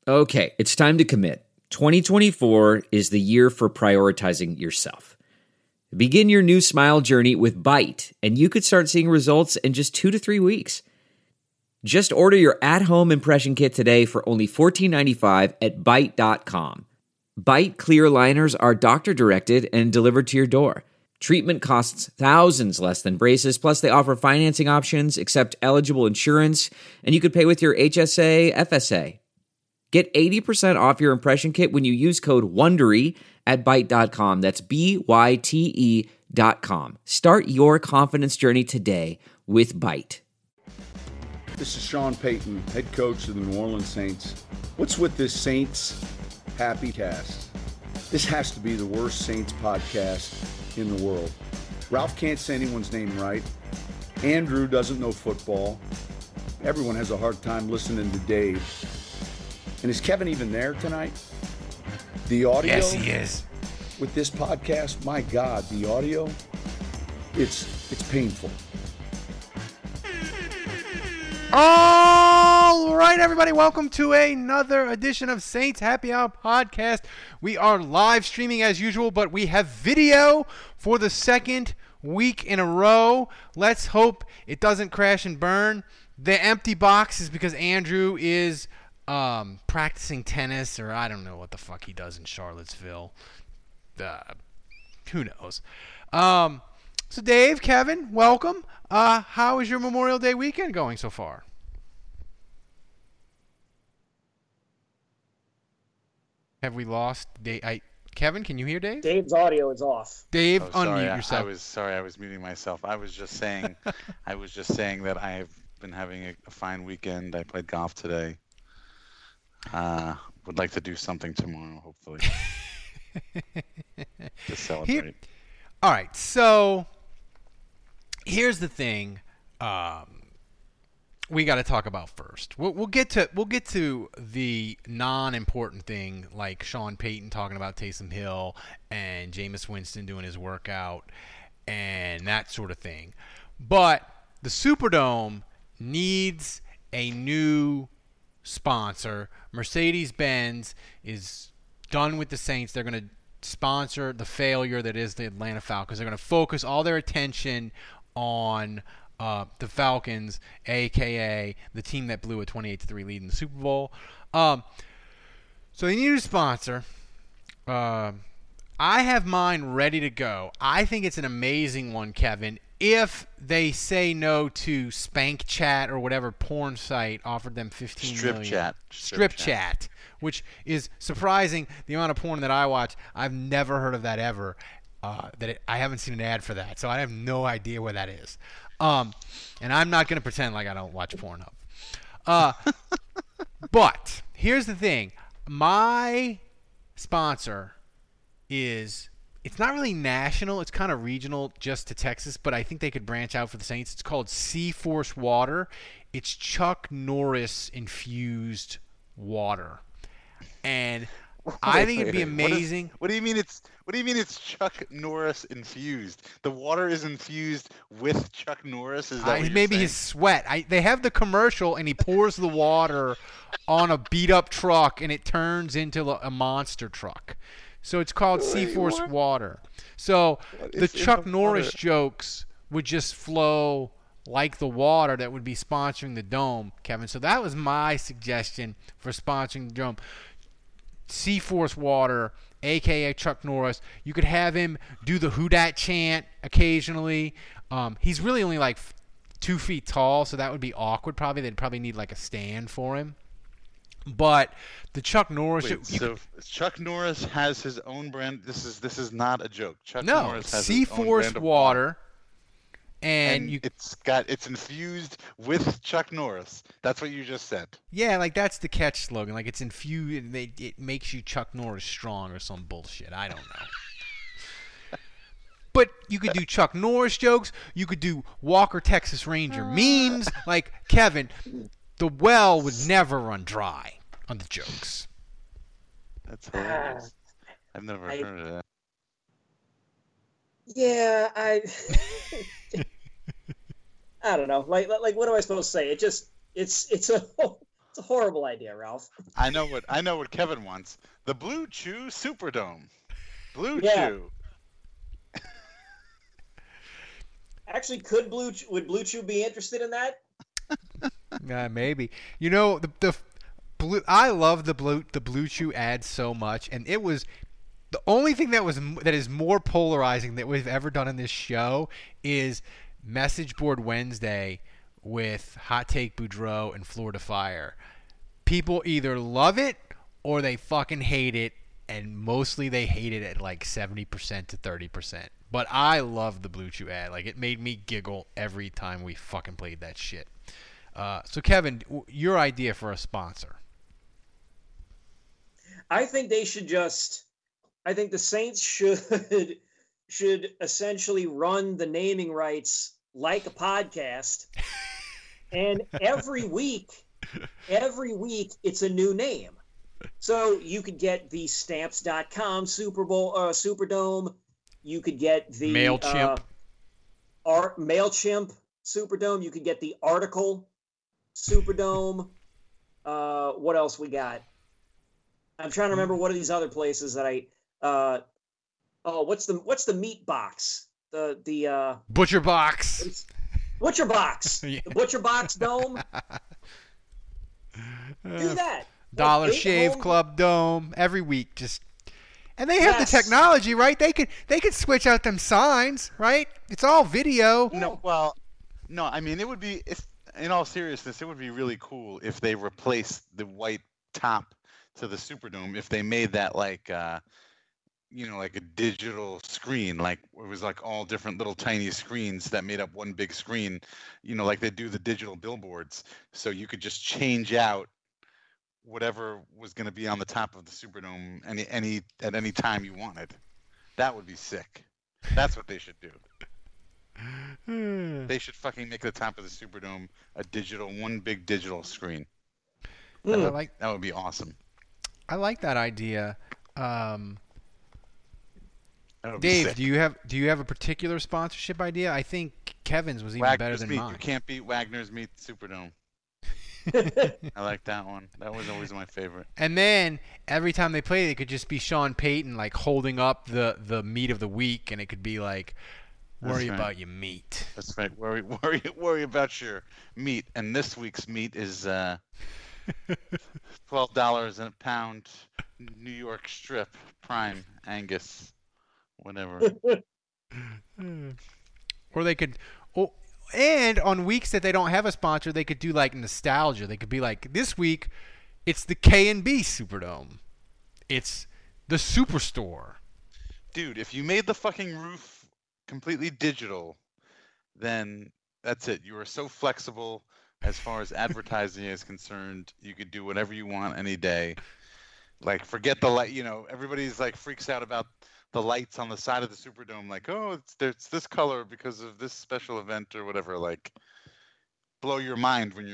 Okay, it's time to commit. 2024 is the year for prioritizing yourself. Begin your new smile journey with Byte, and you could start seeing results in just 2 to 3 weeks. Just order your at-home impression kit today for only $14.95 at Byte.com. Byte clear liners are doctor-directed and delivered to your door. Treatment costs thousands less than braces, plus they offer financing options, accept eligible insurance, and you could pay with your HSA, FSA. Get 80% off your impression kit when you use code WONDERY at Byte.com. That's BYTE.com. Start your confidence journey today with Byte. This is Sean Payton, head coach of the New Orleans Saints. What's with this Saints Happy Cast? This has to be the worst Saints podcast in the world. Ralph can't say anyone's name right. Andrew doesn't know football. Everyone has a hard time listening to Dave. And is Kevin even there tonight? The audio? Yes, he is. With this podcast, my God, the audio, it's painful. All right, everybody, welcome to another edition of Saints Happy Hour Podcast. We are live streaming as usual, but we have video for the second week in a row. Let's hope it doesn't crash and burn. The empty box is because Andrew is practicing tennis, or I don't know what the fuck he does in Charlottesville. Who knows? So Dave, Kevin, welcome. How is your Memorial Day weekend going so far? Have we lost Dave? Kevin, can you hear Dave? Dave's audio is off. Dave, unmute yourself. I was muting myself. I was just saying that I have been having a fine weekend. I played golf today. Would like to do something tomorrow, hopefully. To celebrate. All right, so here's the thing we got to talk about first. We'll get to the non-important thing, like Sean Payton talking about Taysom Hill and Jameis Winston doing his workout and that sort of thing. But the Superdome needs a new sponsor. Mercedes-Benz is done with the Saints. They're going to sponsor the failure that is the Atlanta Falcons. They're going to focus all their attention on the Falcons, a.k.a. the team that blew a 28-3 lead in the Super Bowl. So they need a sponsor. I have mine ready to go. I think it's an amazing one, Kevin. If they say no to Spank Chat or whatever porn site offered them $15 million. Strip Chat, which is surprising. The amount of porn that I watch, I've never heard of that ever. I haven't seen an ad for that, so I have no idea what that is. And I'm not going to pretend like I don't watch Pornhub. But here's the thing. My sponsor is, it's not really national. It's kind of regional just to Texas, but I think they could branch out for the Saints. It's called C-Force Water. It's Chuck Norris infused water. And I think it'd be amazing. What do you mean it's Chuck Norris infused? The water is infused with Chuck Norris? Is that what maybe you're his sweat. They have the commercial, and he pours the water on a beat-up truck, and it turns into a monster truck. So it's called C-Force Water. So the Chuck Norris jokes would just flow like the water that would be sponsoring the Dome, Kevin. So that was my suggestion for sponsoring the Dome. C-Force Water, a.k.a. Chuck Norris. You could have him do the Who Dat chant occasionally. He's really only like 2 feet tall, so that would be awkward probably. They'd probably need like a stand for him. But the Chuck Norris... Chuck Norris has his own brand. This is not a joke. Chuck No, Norris has C-Force his own brand of Water. And it's infused with Chuck Norris. That's what you just said. Yeah, like that's the catch slogan. Like it's infused. It makes you Chuck Norris strong or some bullshit. I don't know. But you could do Chuck Norris jokes. You could do Walker Texas Ranger memes. Like Kevin, the well would never run dry on the jokes. That's hilarious. I've never heard of that. Yeah, I don't know. Like, what am I supposed to say? It's a a horrible idea, Ralph. I know what Kevin wants. The Blue Chew Superdome. Blue Chew. Actually, would Blue Chew be interested in that? Maybe. You know, the I love the Blue Chew ad so much, and it was the only thing that is more polarizing that we've ever done in this show is Message Board Wednesday with Hot Take Boudreaux and Florida Fire. People either love it or they fucking hate it, and mostly they hate it at like 70% to 30%. But I love the Blue Chew ad. Like, it made me giggle every time we fucking played that shit. So, Kevin, your idea for a sponsor? I think they should I think the Saints should essentially run the naming rights like a podcast. And every week it's a new name. So you could get the Stamps.com Superdome. You could get the MailChimp. MailChimp Superdome. You could get the Article Superdome. What else we got? I'm trying to remember what are these other places that what's the meat box? The Butcher Box. Butcher Box. Yeah. The Butcher Box Dome. Do that. Dollar Shave Club Dome every week. And they have the technology, right? They could switch out them signs, right? It's all video. No, I mean, it would be, in all seriousness, it would be really cool if they replaced the white top to the Superdome, if they made that like a digital screen, like it was like all different little tiny screens that made up one big screen, like they do the digital billboards. So you could just change out whatever was going to be on the top of the Superdome at any time you wanted. That would be sick. That's what they should do. They should fucking make the top of the Superdome one big digital screen. That would be awesome. I like that idea. Dave, sick. do you have a particular sponsorship idea? I think Kevin's was even better than mine. You can't beat Wagner's Meat Superdome. I like that one. That was always my favorite. And then every time they play, it could just be Sean Payton like holding up the meat of the week, and it could be like, "Worry about your meat." That's right. Worry about your meat. And this week's meat is $12 a pound, New York strip, prime Angus, whatever. Or they could. And on weeks that they don't have a sponsor, they could do like nostalgia. They could be like, this week, it's the K&B Superdome. It's the Superstore. Dude, if you made the fucking roof completely digital, then that's it. You are so flexible as far as advertising is concerned. You could do whatever you want any day. Like, forget the light. Everybody's like freaks out about the lights on the side of the Superdome, like, oh, it's this color because of this special event or whatever. Like, blow your mind when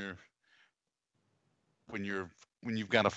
you've got a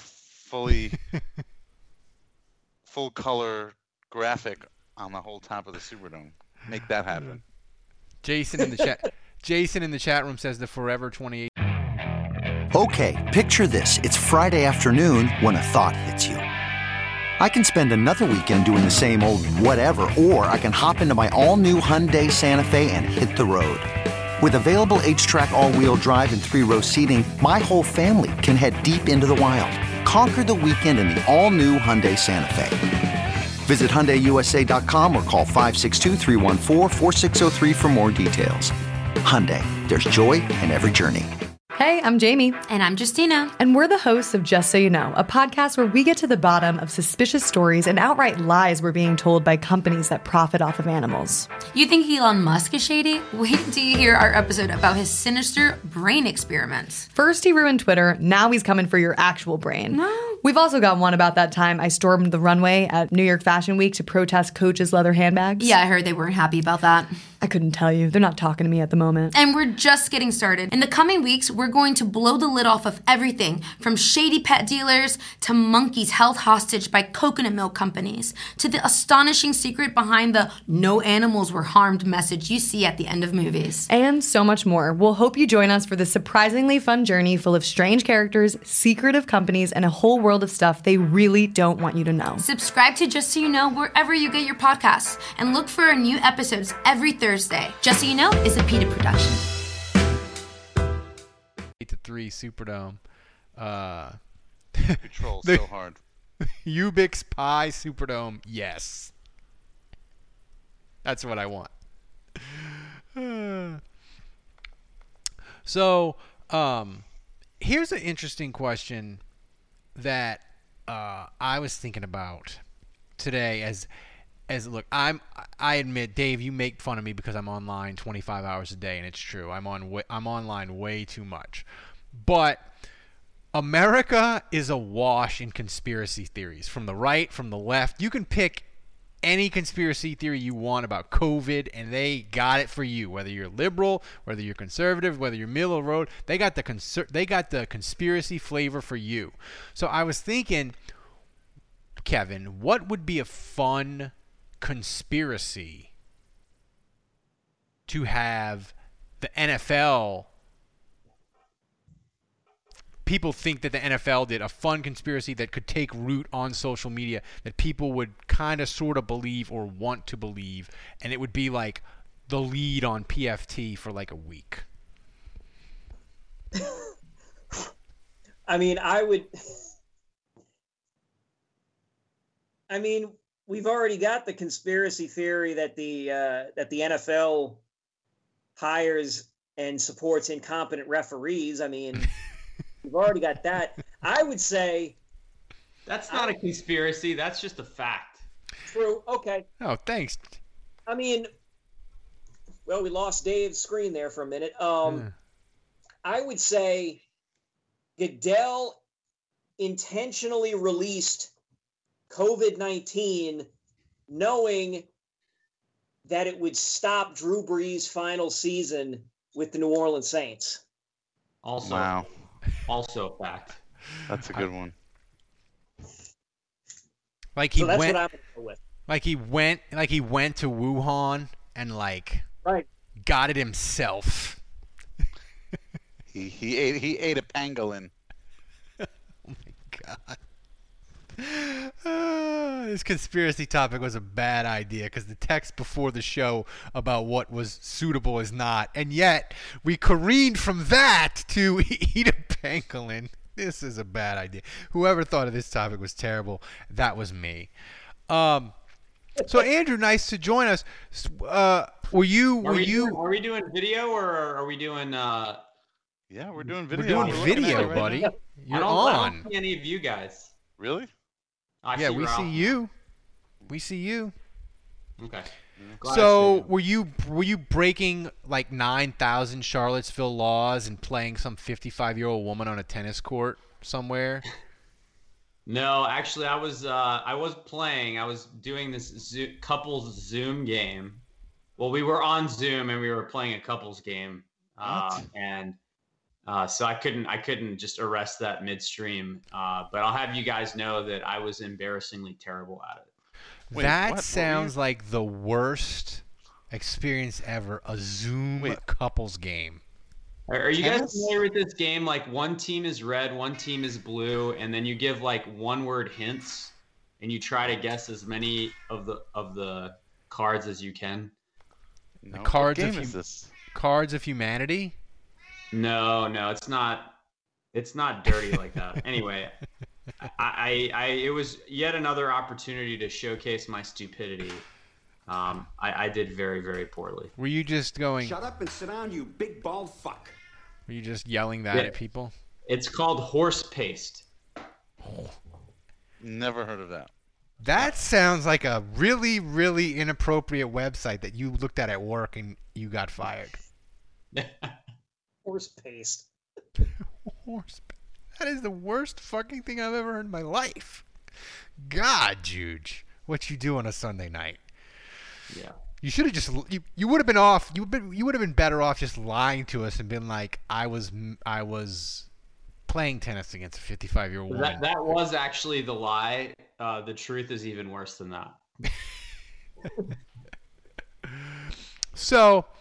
full color graphic on the whole top of the Superdome. Make that happen. Jason in the chat room says the Forever 28. Okay, picture this. It's Friday afternoon when a thought hits you. I can spend another weekend doing the same old whatever, or I can hop into my all-new Hyundai Santa Fe and hit the road. With available H-Track all-wheel drive and 3-row seating, my whole family can head deep into the wild. Conquer the weekend in the all-new Hyundai Santa Fe. Visit HyundaiUSA.com or call 562-314-4603 for more details. Hyundai, there's joy in every journey. Hey, I'm Jamie. And I'm Justina. And we're the hosts of Just So You Know, a podcast where we get to the bottom of suspicious stories and outright lies we're being told by companies that profit off of animals. You think Elon Musk is shady? Wait till you hear our episode about his sinister brain experiments. First he ruined Twitter, now he's coming for your actual brain. No. We've also got one about that time I stormed the runway at New York Fashion Week to protest Coach's leather handbags. Yeah, I heard they weren't happy about that. I couldn't tell you. They're not talking to me at the moment. And we're just getting started. In the coming weeks, we're going to blow the lid off of everything from shady pet dealers to monkeys held hostage by coconut milk companies to the astonishing secret behind the no animals were harmed message you see at the end of movies. And so much more. We'll hope you join us for this surprisingly fun journey full of strange characters, secretive companies, and a whole world of stuff they really don't want you to know. Subscribe to Just So You Know wherever you get your podcasts and look for our new episodes every Thursday. Just So You Know is a PETA production. 8-3 Superdome. You troll so hard. Ubix Pie Superdome. Yes. That's what I want. So, here's an interesting question that I was thinking about today as look, I admit, Dave, you make fun of me because I'm online 25 hours a day, and it's true. I'm online way too much. But America is awash in conspiracy theories from the right, from the left. You can pick any conspiracy theory you want about COVID, and they got it for you. Whether you're liberal, whether you're conservative, whether you're middle of the road, they got the conspiracy flavor for you. So I was thinking, Kevin, what would be a fun conspiracy to have the NFL? People think that the NFL did a fun conspiracy that could take root on social media that people would kind of sort of believe or want to believe, and it would be like the lead on PFT for like a week. I mean, we've already got the conspiracy theory that the NFL hires and supports incompetent referees. I mean, we've already got that. I would say that's not a conspiracy. That's just a fact. True. Okay. Oh, thanks. I mean, well, we lost Dave's screen there for a minute. I would say Goodell intentionally released COVID-19 knowing that it would stop Drew Brees' final season with the New Orleans Saints. Also, wow. Also a fact. That's a good one. Like he so that's went, what I'm going to go with. Like he went to Wuhan and right. got it himself. He ate a pangolin. Oh my god. This conspiracy topic was a bad idea because the text before the show about what was suitable is not, and yet we careened from that to eat a pangolin. This is a bad idea. Whoever thought of this topic was terrible. That was me. So Andrew, nice to join us. Are we doing video or are we doing? Yeah, we're doing video. We're doing video, right buddy. now. You're I on. don't see any of you guys. Really? I We Ralph. see you. We see you. Okay. So were you breaking like 9,000 Charlottesville laws and playing some 55-year-old woman on a tennis court somewhere? No, actually, I was playing. I was doing this couples Zoom game. Well, we were on Zoom and we were playing a couples game, so I couldn't just arrest that midstream. But I'll have you guys know that I was embarrassingly terrible at it. Wait, that what? sounds like the worst experience ever. A Zoom couples game. Are you guys familiar with this game? Like one team is red, one team is blue, and then you give like one-word hints, and you try to guess as many of the cards as you can. No. Cards what of game is this? Cards of Humanity? No, it's not. It's not dirty like that. Anyway, it was yet another opportunity to showcase my stupidity. I did very, very poorly. Were you just going? Shut up and sit down, you big bald fuck. Were you just yelling that at people? It's called horse paste. Never heard of that. That sounds like a really, really inappropriate website that you looked at work and you got fired. Horse paste. Horse. That is the worst fucking thing I've ever heard in my life. God, Juge, what you do on a Sunday night? Yeah. You should have just you would have been off. You would have been better off just lying to us and been like, I was playing tennis against a 55-year-old woman. That was actually the lie. The truth is even worse than that. So,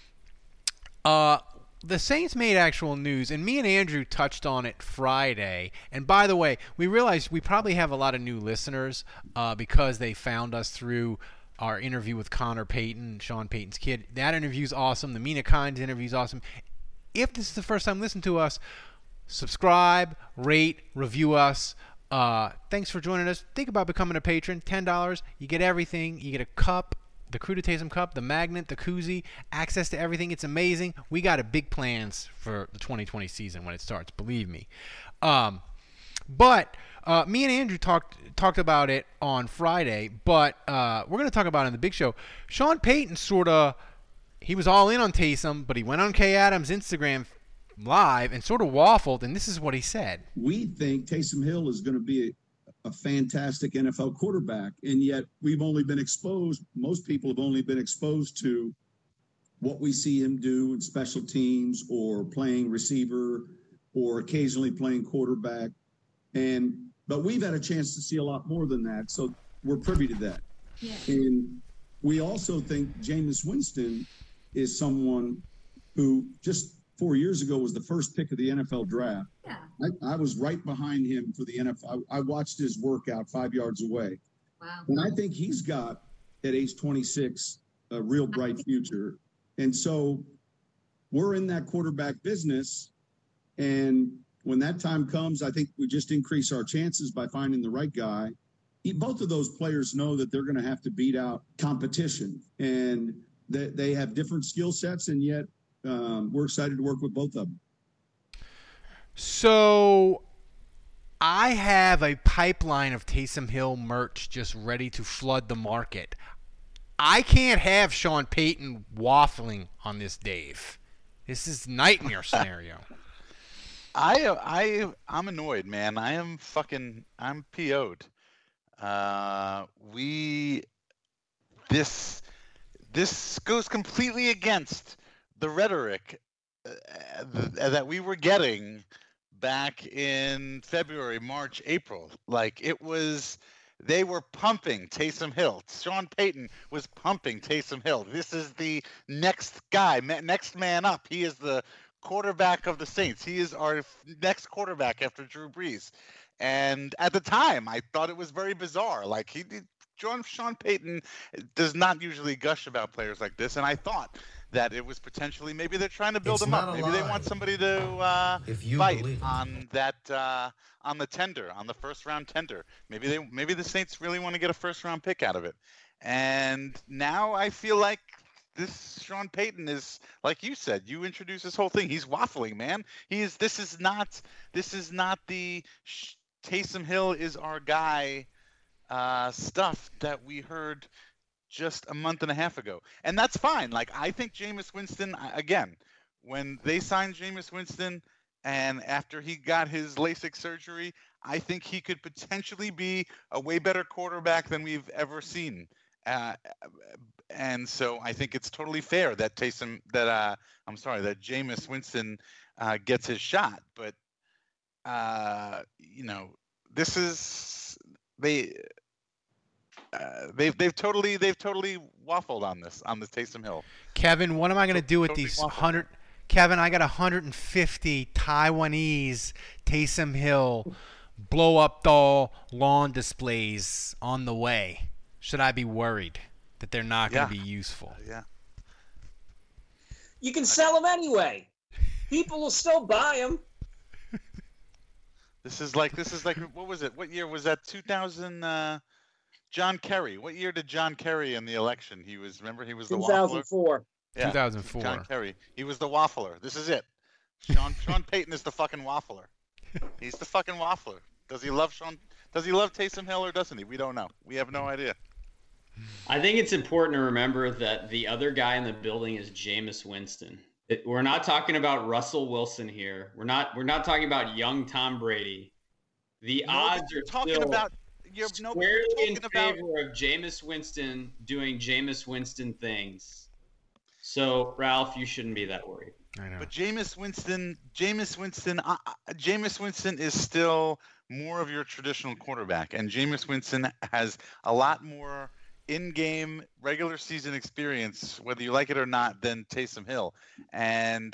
the Saints made actual news, and me and Andrew touched on it Friday. And by the way, we realized we probably have a lot of new listeners because they found us through our interview with Connor Payton, Sean Payton's kid. That interview's awesome. The Mina Kimes interview's awesome. If this is the first time listening to us, subscribe, rate, review us. Thanks for joining us. Think about becoming a patron. $10. You get everything. You get a cup, the Crew to Taysom cup, the magnet, the koozie, access to everything. It's amazing. We got big plans for the 2020 season when it starts. Believe me. But me and Andrew talked about it on Friday, but we're going to talk about it in the big show. Sean Payton he was all in on Taysom, but he went on Kay Adams' Instagram live and sort of waffled, and this is what he said. We think Taysom Hill is going to be a fantastic NFL quarterback, and yet most people have only been exposed to what we see him do in special teams or playing receiver or occasionally playing quarterback. But we've had a chance to see a lot more than that, so we're privy to that. Yeah. And we also think Jameis Winston is someone who just 4 years ago was the first pick of the NFL draft. Yeah. I was right behind him for the NFL. I watched his workout 5 yards away. Wow. And I think he's got, at age 26, a real bright future. And so we're in that quarterback business, and when that time comes, I think we just increase our chances by finding the right guy. Both of those players know that they're going to have to beat out competition, and they have different skill sets, and yet we're excited to work with both of them. So I have a pipeline of Taysom Hill merch just ready to flood the market. I can't have Sean Payton waffling on this, Dave. This is nightmare scenario. I'm annoyed, man. I'm PO'd. This goes completely against the rhetoric that we were getting back in February, March, April. Like, they were pumping Taysom Hill. Sean Payton was pumping Taysom Hill. This is the next guy, next man up. He is the quarterback of the Saints. He is our next quarterback after Drew Brees. And at the time, I thought it was very bizarre. Like, Sean Payton does not usually gush about players like this, and I thought that it was potentially maybe they're trying to build him up. Maybe they want somebody to fight on that on the tender, on the first round tender. Maybe the Saints really want to get a first round pick out of it. And now I feel like this Sean Payton is, like you said, you introduced this whole thing. He's waffling, man. This is not the Taysom Hill is our guy stuff that we heard just a month and a half ago. And that's fine. Like, I think Jameis Winston, again, when they signed Jameis Winston and after he got his LASIK surgery, I think he could potentially be a way better quarterback than we've ever seen. And so I think it's totally fair that that Jameis Winston gets his shot. But this is they've totally waffled on this Taysom Hill. Kevin, what am I going to do with these 100? Kevin, I got 150 Taiwanese Taysom Hill blow up doll lawn displays on the way. Should I be worried that they're not going to be useful? Yeah. You can sell them anyway. People will still buy them. This is like what was it? What year was that? 2000. John Kerry. What year did John Kerry in the election? He was the 2004. Yeah, 2004. John Kerry. He was the waffler. This is it. Sean Payton is the fucking waffler. He's the fucking waffler. Does he love Taysom Hill or doesn't he? We don't know. We have no idea. I think it's important to remember that the other guy in the building is Jameis Winston. We're not talking about Russell Wilson here. We're not talking about young Tom Brady. The odds are talking about. You're squarely in talking about favor of Jameis Winston doing Jameis Winston things. So, Ralph, you shouldn't be that worried. I know. But Jameis Winston is still more of your traditional quarterback, and Jameis Winston has a lot more in-game regular season experience, whether you like it or not, than Taysom Hill. And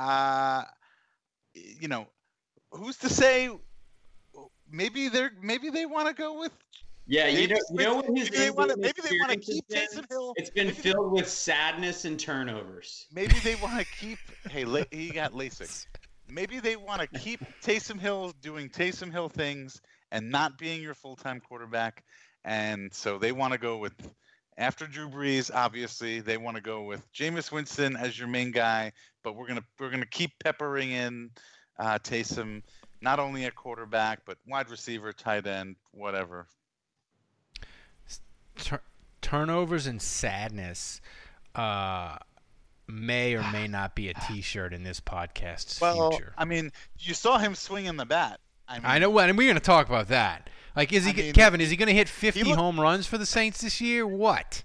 who's to say? Maybe they want to go with. Yeah, you know what his maybe they want to keep Taysom Hill. It's been filled with sadness and turnovers. Maybe they want to keep. Hey, he got LASIK. Maybe they want to keep Taysom Hill doing Taysom Hill things and not being your full-time quarterback. And so they want to go with, after Drew Brees, obviously they want to go with Jameis Winston as your main guy. But we're gonna keep peppering in Taysom, not only at quarterback but wide receiver, tight end, whatever. Turnovers and sadness may or may not be a T-shirt in this podcast's future. I mean, you saw him swinging the bat. I know, and we're going to talk about that. Like, Kevin? Is he going to hit 50 home runs for the Saints this year? What?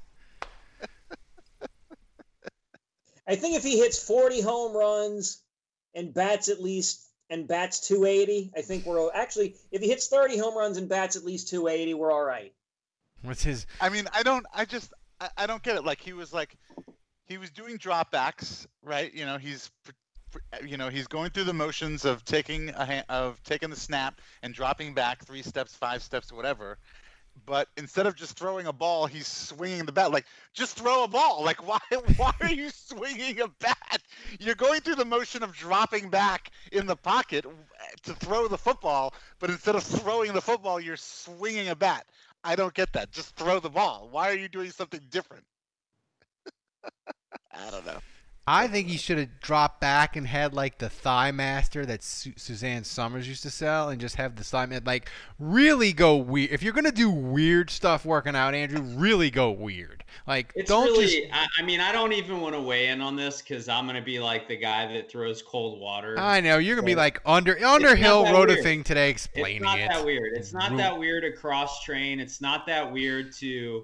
I think if he hits 40 home runs and bats 280, I think we're actually. If he hits 30 home runs and bats at least 280, we're all right. What's his? I mean, I don't get it. Like he was doing dropbacks, right? He's going through the motions of taking the snap and dropping back 3 steps, 5 steps, whatever. But instead of just throwing a ball, he's swinging the bat. Like, just throw a ball. Like, why are you swinging a bat? You're going through the motion of dropping back in the pocket to throw the football, but instead of throwing the football, you're swinging a bat. I don't get that. Just throw the ball. Why are you doing something different? I don't know. I think he should have dropped back and had like the Thigh Master that Suzanne Summers used to sell, and just have the Thigh Master, like, really go weird. If you're gonna do weird stuff working out, Andrew, really go weird. Like, it's don't really. I mean, I don't even want to weigh in on this because I'm gonna be like the guy that throws cold water. I know you're gonna be like Underhill wrote a thing today explaining it. It's not that weird. It's not that weird to cross train. It's not that weird to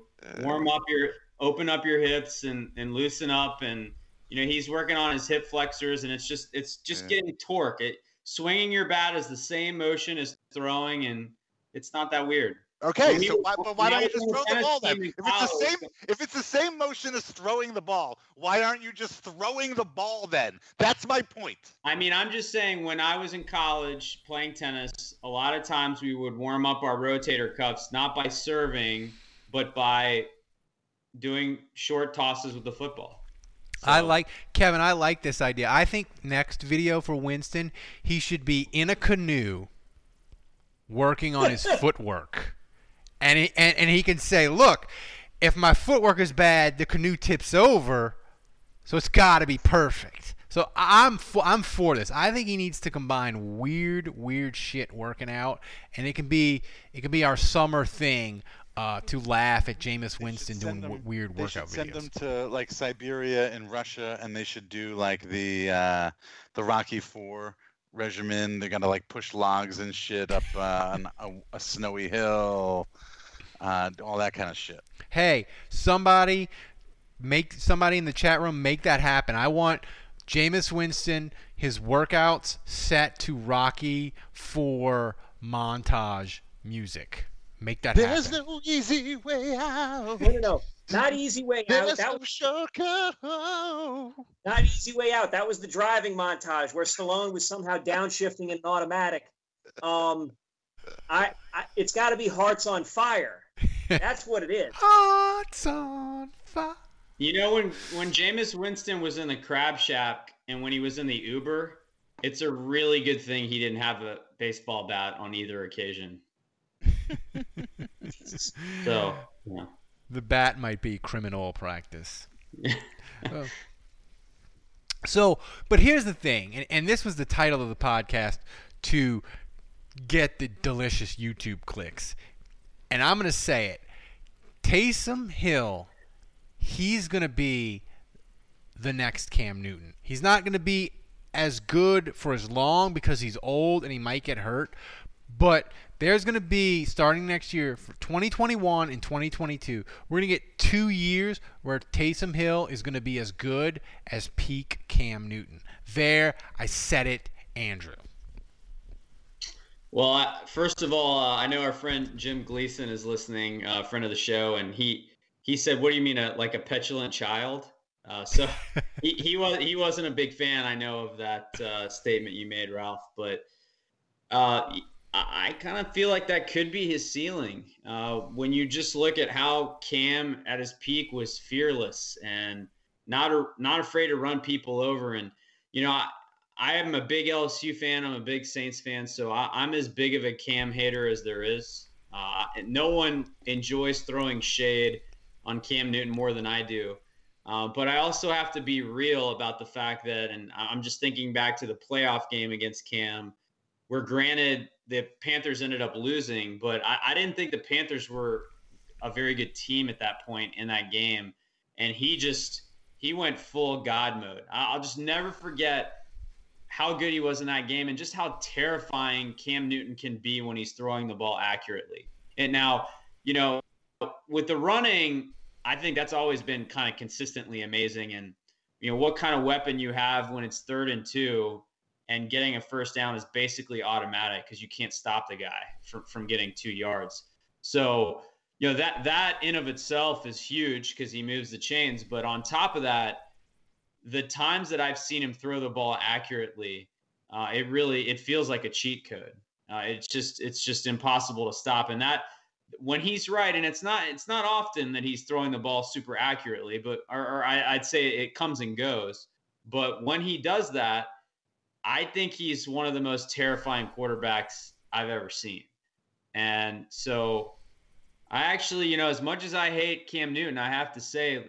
open up your hips and loosen up, and he's working on his hip flexors, and it's just getting torque. Swinging your bat is the same motion as throwing, and it's not that weird. Okay, so why don't you just throw the ball then? If it's the same motion as throwing the ball, why aren't you just throwing the ball then? That's my point. I mean, I'm just saying, when I was in college playing tennis, a lot of times we would warm up our rotator cuffs not by serving, but by doing short tosses with the football. So. I like this idea. I think next video for Winston, he should be in a canoe working on his footwork. And he can say, look, if my footwork is bad, the canoe tips over, so it's got to be perfect. So I'm for this. I think he needs to combine weird shit working out, and it can be our summer thing. To laugh at Jameis Winston doing weird workout videos. Send them to like Siberia and Russia, and they should do like the Rocky IV regimen. They're gonna like push logs and shit up on a snowy hill, all that kind of shit. Hey, somebody in the chat room make that happen. I want Jameis Winston, his workouts set to Rocky IV montage music. Make that happen. There's no easy way out. No. Not easy way out. There's no shortcut home. Not easy way out. That was the driving montage where Stallone was somehow downshifting in an automatic. It's got to be Hearts on Fire. That's what it is. Hearts on Fire. When Jameis Winston was in the Crab Shack and when he was in the Uber, it's a really good thing he didn't have a baseball bat on either occasion. So, yeah. The bat might be criminal practice. But here's the thing, and this was the title of the podcast to get the delicious YouTube clicks. And I'm going to say it. Taysom Hill, he's going to be the next Cam Newton. He's not going to be as good for as long because he's old and he might get hurt. But there's going to be, starting next year, for 2021 and 2022, we're going to get 2 years where Taysom Hill is going to be as good as peak Cam Newton. There, I said it, Andrew. Well, first of all, I know our friend Jim Gleason is listening, friend of the show, and he said, "What do you mean, like a petulant child?" So he wasn't a big fan, I know, of that statement you made, Ralph. But I kind of feel like that could be his ceiling. When you just look at how Cam at his peak was fearless and not afraid to run people over. And, you know, I am a big LSU fan. I'm a big Saints fan. So I'm as big of a Cam hater as there is. No one enjoys throwing shade on Cam Newton more than I do. But I also have to be real about the fact that, and I'm just thinking back to the playoff game against Cam, where granted the Panthers ended up losing, but I didn't think the Panthers were a very good team at that point in that game. And he went full God mode. I'll just never forget how good he was in that game and just how terrifying Cam Newton can be when he's throwing the ball accurately. And now, you know, with the running, I think that's always been kind of consistently amazing. And, you know, what kind of weapon you have when it's 3rd and 2 and getting a first down is basically automatic because you can't stop the guy from getting 2 yards. So, you know, that in of itself is huge because he moves the chains. But on top of that, the times that I've seen him throw the ball accurately, it feels like a cheat code. It's just impossible to stop. And that, when he's right, and it's not often that he's throwing the ball super accurately, but I'd say it comes and goes. But when he does that, I think he's one of the most terrifying quarterbacks I've ever seen. And so I actually, you know, as much as I hate Cam Newton, I have to say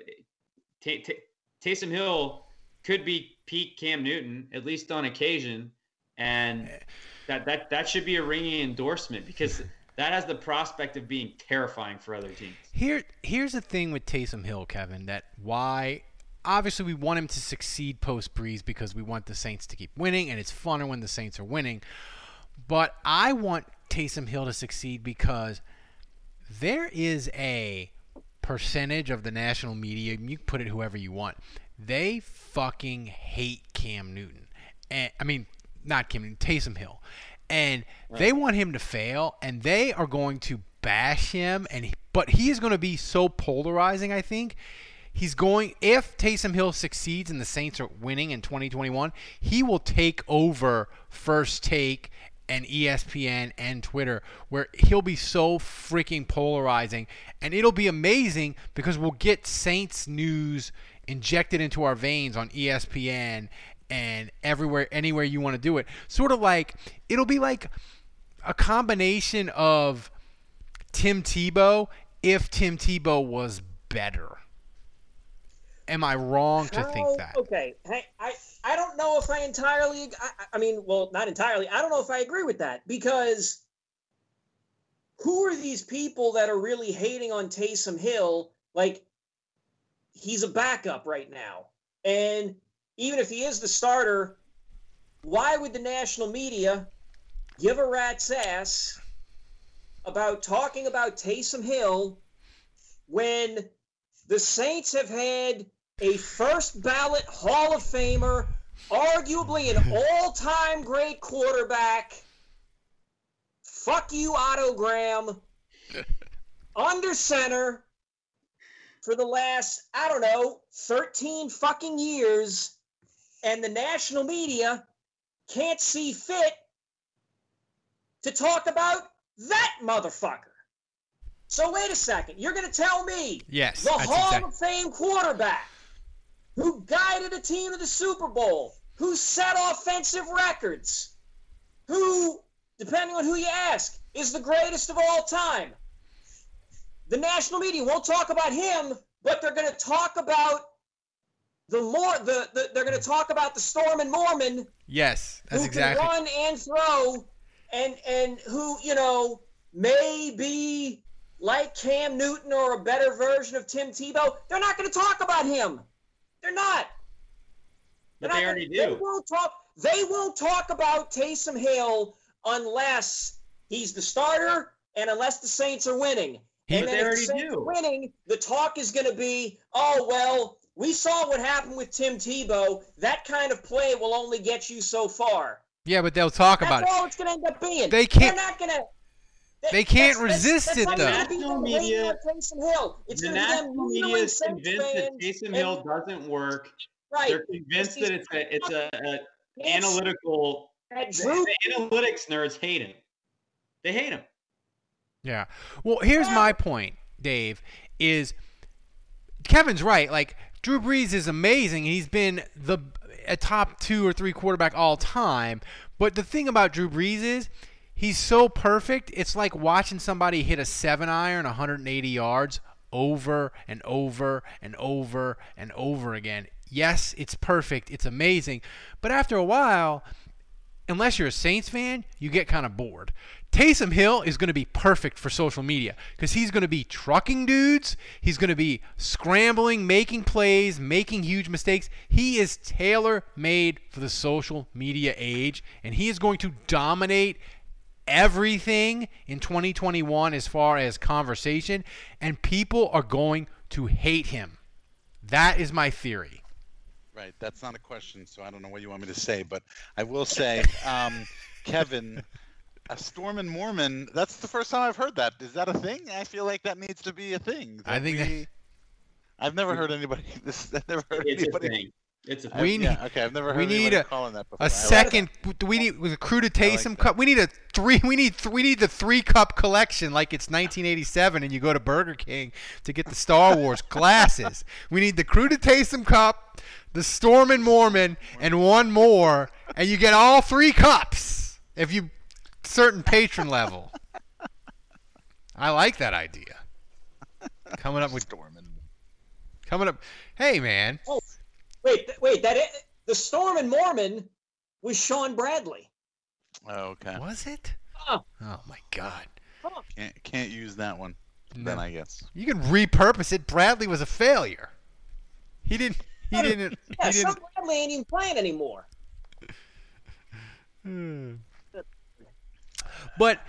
Taysom Hill could be peak Cam Newton, at least on occasion. And that should be a ringing endorsement because that has the prospect of being terrifying for other teams. Here's the thing with Taysom Hill, Kevin, that why obviously we want him to succeed post-Breeze because we want the Saints to keep winning, and it's funner when the Saints are winning. But I want Taysom Hill to succeed because there is a percentage of the national media, you can put it whoever you want, they fucking hate Cam Newton. And I mean, not Cam Newton, Taysom Hill. And they want him to fail, and they are going to bash him. But he is going to be so polarizing, I think. If Taysom Hill succeeds and the Saints are winning in 2021, he will take over First Take and ESPN and Twitter, where he'll be so freaking polarizing. And it'll be amazing because we'll get Saints news injected into our veins on ESPN and anywhere you want to do it. Sort of like, it'll be like a combination of Tim Tebow if Tim Tebow was better. Am I wrong to think that? Okay, I don't know if I entirely, not entirely, I don't know if I agree with that, because who are these people that are really hating on Taysom Hill? Like, he's a backup right now. And even if he is the starter, why would the national media give a rat's ass about talking about Taysom Hill when the Saints have had a first ballot Hall of Famer, arguably an all-time great quarterback, fuck you, Otto Graham, under center for the last, 13 fucking years, and the national media can't see fit to talk about that motherfucker. So wait a second. You're going to tell me the Hall of Fame quarterback who guided a team to the Super Bowl, who set offensive records, who, depending on who you ask, is the greatest of all time. The national media won't talk about him, but they're going to talk about they're going to talk about the Storm and Mormon. Yes, that's exactly. Who can run and throw, and who may be like Cam Newton or a better version of Tim Tebow. They're not going to talk about him. They're not. But they already do. They won't talk about Taysom Hill unless he's the starter and unless the Saints are winning. And then if the Saints are winning, the talk is going to be, oh, well, we saw what happened with Tim Tebow. That kind of play will only get you so far. Yeah, but they'll talk about it. That's all it's going to end up being. They can't. They're not going to. They can't resist it, though. The national media is convinced that Taysom Hill doesn't work. Right. They're convinced that it's a analytical. The analytics nerds hate him. They hate him. Yeah. Well, here's my point, Dave, is Kevin's right. Like, Drew Brees is amazing. He's been a top 2 or 3 quarterback all time. But the thing about Drew Brees is he's so perfect. It's like watching somebody hit a 7-iron 180 yards over and over and over and over again. Yes, it's perfect. It's amazing. But after a while, unless you're a Saints fan, you get kind of bored. Taysom Hill is going to be perfect for social media because he's going to be trucking dudes. He's going to be scrambling, making plays, making huge mistakes. He is tailor-made for the social media age, and he is going to dominate everything in 2021 as far as conversation, and people are going to hate him. That is my theory. Right. That's not a question, so I don't know what you want me to say, but I will say, Kevin, a Storm and Mormon, that's the first time I've heard that. Is that a thing? I feel like that needs to be a thing. I've never heard anybody. It's a thing. It's a thing. I've never heard anybody calling that before. A second. We need with a crew to Taysom cup. We need a 3. We need the 3-cup collection like it's 1987, and you go to Burger King to get the Star Wars glasses. We need the crew to Taysom cup, the Storm and Mormon, and one more, and you get all 3 cups if you certain patron level. I like that idea. Coming up. Hey, man. Oh, wait! The Storm and Mormon was Sean Bradley. Oh, okay. Was it? Oh my God. Can't use that one. No. Then I guess you can repurpose it. Bradley was a failure. He didn't. Sean Bradley ain't even playing anymore. But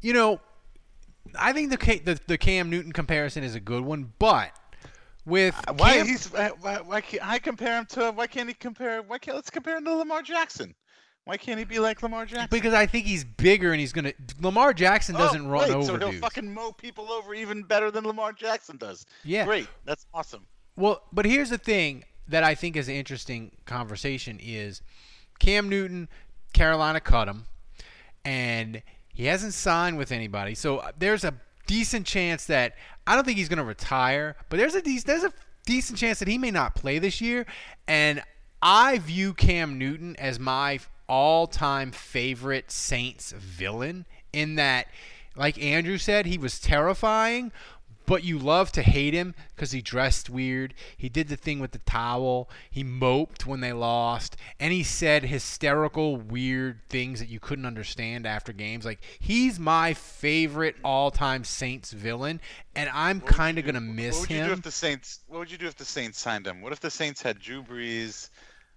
I think the Cam Newton comparison is a good one. But with why can't I compare him to? Why can't he compare? Let's compare him to Lamar Jackson? Why can't he be like Lamar Jackson? Because I think he's bigger and he's gonna. Lamar Jackson doesn't run over so he'll dudes. fucking mow people over even better than Lamar Jackson does. Yeah, great. That's awesome. Well, but here's the thing that I think is an interesting conversation is Cam Newton, Carolina cut him, and he hasn't signed with anybody. So there's a decent chance that I don't think he's going to retire, but there's a decent chance that he may not play this year. And I view Cam Newton as my all-time favorite Saints villain in that, like Andrew said, he was terrifying, but you love to hate him because he dressed weird. He did the thing with the towel. He moped when they lost. And he said hysterical, weird things that you couldn't understand after games. Like, he's my favorite all-time Saints villain, and I'm kind of going to miss him. What would you do if the Saints signed him? What if the Saints had Drew Brees,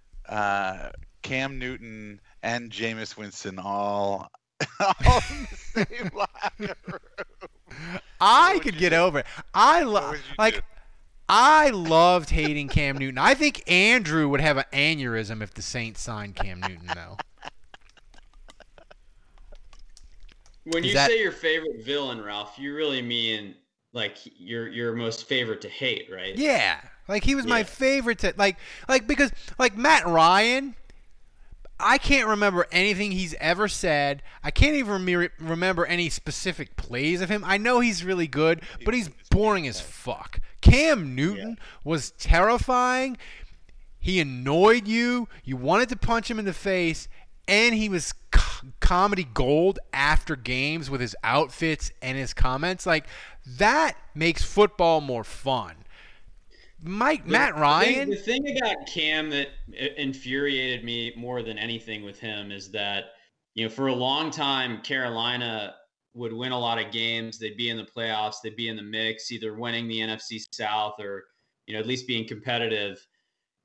Cam Newton, and Jameis Winston all in the same locker room? I could get over it. I loved hating Cam Newton. I think Andrew would have an aneurysm if the Saints signed Cam Newton, though. When you say your favorite villain, Ralph, you really mean like your most favorite to hate, right? Yeah, like he was my favorite to like because like Matt Ryan. I can't remember anything he's ever said. I can't even remember any specific plays of him. I know he's really good, but he's boring as fuck. Cam Newton was terrifying. He annoyed you. You wanted to punch him in the face, and he was comedy gold after games with his outfits and his comments. Like, that makes football more fun. Matt Ryan. The thing about Cam that infuriated me more than anything with him is that, for a long time, Carolina would win a lot of games. They'd be in the playoffs. They'd be in the mix, either winning the NFC South or, at least being competitive.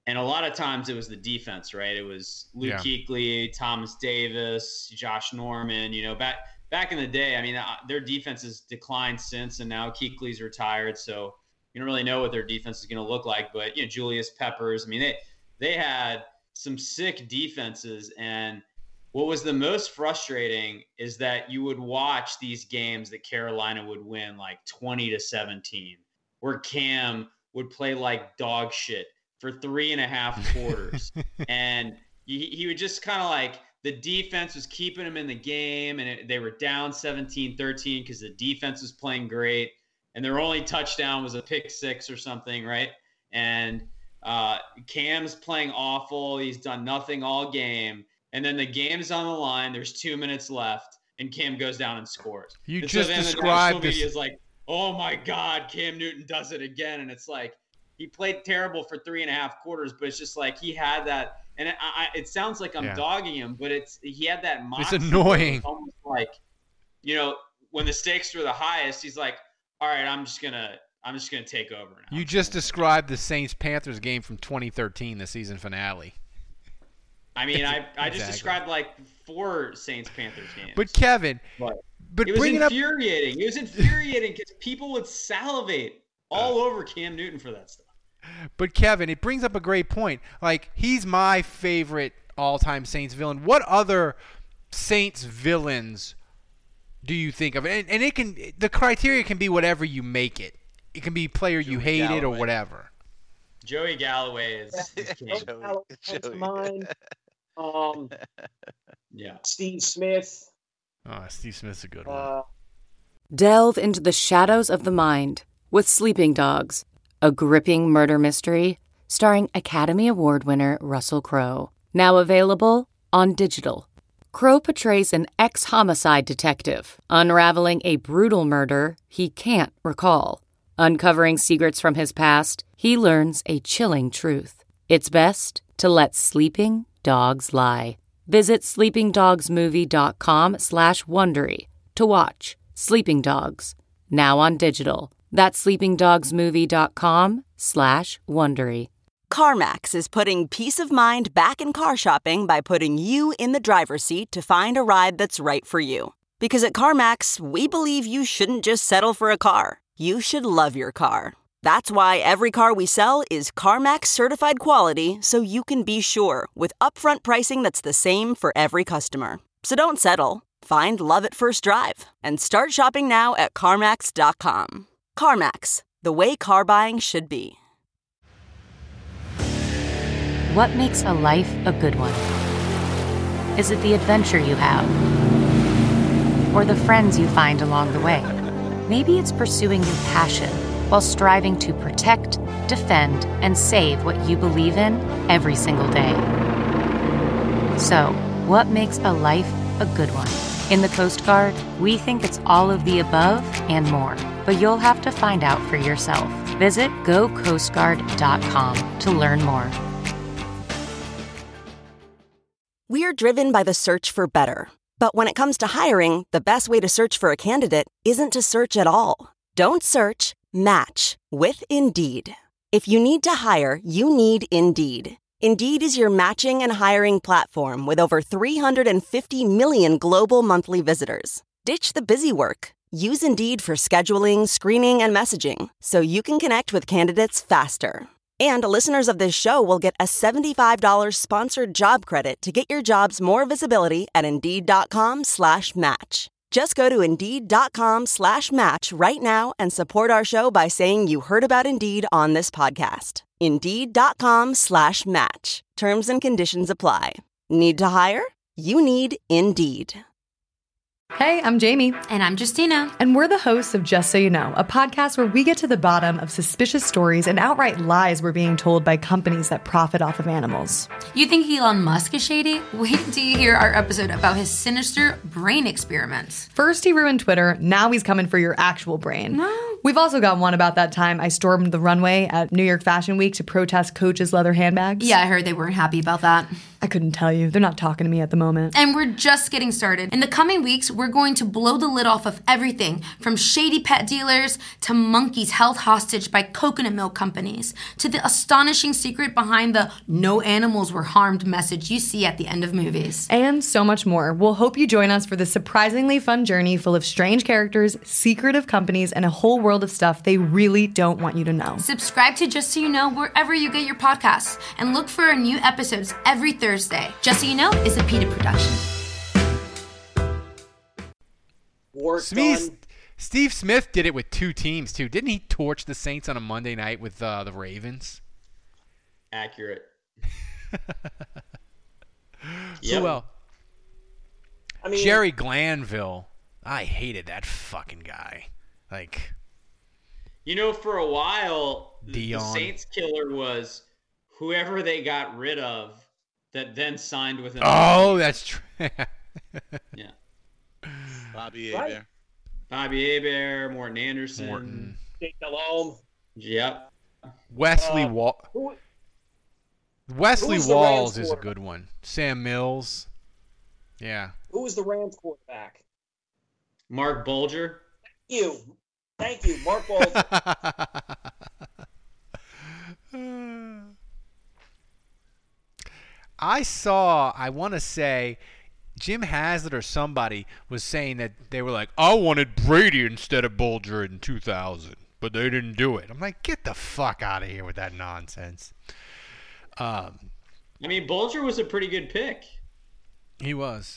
And a lot of times it was the defense, right? It was Luke Kuechly, Thomas Davis, Josh Norman. Back in the day, I mean, their defense has declined since, and now Kuechly's retired, so you don't really know what their defense is going to look like. But Julius Peppers, I mean, they had some sick defenses, and what was the most frustrating is that you would watch these games that Carolina would win like 20-17, where Cam would play like dog shit for 3.5 quarters. And he would just kind of like, the defense was keeping him in the game, and they were down 17-13 because the defense was playing great, and their only touchdown was a pick six or something, right? And Cam's playing awful. He's done nothing all game. And then the game's on the line. There's 2 minutes left, and Cam goes down and scores. You and just so then described the national media is like, oh my God, Cam Newton does it again. And it's like, he played terrible for 3.5 quarters, but it's just like he had that. And it sounds like I'm dogging him, but he had that moxie. It's annoying. It's almost like, when the stakes were the highest, he's like, all right, I'm just gonna take over now. You just described the Saints-Panthers game from 2013, the season finale. I mean, I just described like 4 Saints-Panthers games. But Kevin, it was infuriating. It was infuriating because people would salivate all over Cam Newton for that stuff. But Kevin, it brings up a great point. Like, he's my favorite all-time Saints villain. What other Saints villains do you think of? And the criteria can be whatever you make it. It can be player you hated or whatever. Joey Galloway is Joey. Mine. Steve Smith. Oh, Steve Smith's a good one. Delve into the shadows of the mind with Sleeping Dogs, a gripping murder mystery starring Academy Award winner Russell Crowe. Now available on digital. Crowe portrays an ex-homicide detective unraveling a brutal murder he can't recall. Uncovering secrets from his past, he learns a chilling truth. It's best to let sleeping dogs lie. Visit sleepingdogsmovie.com/Wondery to watch Sleeping Dogs, now on digital. That's sleepingdogsmovie.com/Wondery. CarMax is putting peace of mind back in car shopping by putting you in the driver's seat to find a ride that's right for you. Because at CarMax, we believe you shouldn't just settle for a car. You should love your car. That's why every car we sell is CarMax certified quality, so you can be sure with upfront pricing that's the same for every customer. So don't settle. Find love at first drive and start shopping now at CarMax.com. CarMax, the way car buying should be. What makes a life a good one? Is it the adventure you have? Or the friends you find along the way? Maybe it's pursuing your passion while striving to protect, defend, and save what you believe in every single day. So, what makes a life a good one? In the Coast Guard, we think it's all of the above and more, but you'll have to find out for yourself. Visit GoCoastGuard.com to learn more. We're driven by the search for better. But when it comes to hiring, the best way to search for a candidate isn't to search at all. Don't search, match with Indeed. If you need to hire, you need Indeed. Indeed is your matching and hiring platform with over 350 million global monthly visitors. Ditch the busy work. Use Indeed for scheduling, screening, and messaging so you can connect with candidates faster. And listeners of this show will get a $75 sponsored job credit to get your jobs more visibility at Indeed.com/match. Just go to Indeed.com/match right now and support our show by saying you heard about Indeed on this podcast. Indeed.com/match. Terms and conditions apply. Need to hire? You need Indeed. Hey, I'm Jamie. And I'm Justina. And we're the hosts of Just So You Know, a podcast where we get to the bottom of suspicious stories and outright lies we're being told by companies that profit off of animals. You think Elon Musk is shady? Wait till you hear our episode about his sinister brain experiments. First he ruined Twitter, now he's coming for your actual brain. No. We've also got one about that time I stormed the runway at New York Fashion Week to protest Coach's leather handbags. Yeah, I heard they weren't happy about that. I couldn't tell you. They're not talking to me at the moment. And we're just getting started. In the coming weeks, we're going to blow the lid off of everything from shady pet dealers to monkeys held hostage by coconut milk companies to the astonishing secret behind the no animals were harmed message you see at the end of movies. And so much more. We'll hope you join us for this surprisingly fun journey full of strange characters, secretive companies, and a whole world of stuff they really don't want you to know. Subscribe to Just So You Know wherever you get your podcasts and look for our new episodes every Thursday. Just So You Know is a PETA production. Steve Smith did it with 2 teams, too. Didn't he torch the Saints on a Monday night with the Ravens? Accurate. Well, I mean, Jerry Glanville. I hated that fucking guy. Like, for a while, the Dion. Saints killer was whoever they got rid of that then signed with him. Oh, that's true. Yeah. Bobby Hebert. Bobby Hebert, Morton Anderson. Jake Delhomme. Yep. Wesley Wesley who's the Walls Rams is a good one. Sam Mills. Yeah. Who was the Rams quarterback? Mark Bulger. Thank you, Mark Bulger. I want to say, Jim Haslett or somebody was saying that they were like, I wanted Brady instead of Bulger in 2000, but they didn't do it. I'm like, get the fuck out of here with that nonsense. Bulger was a pretty good pick. He was.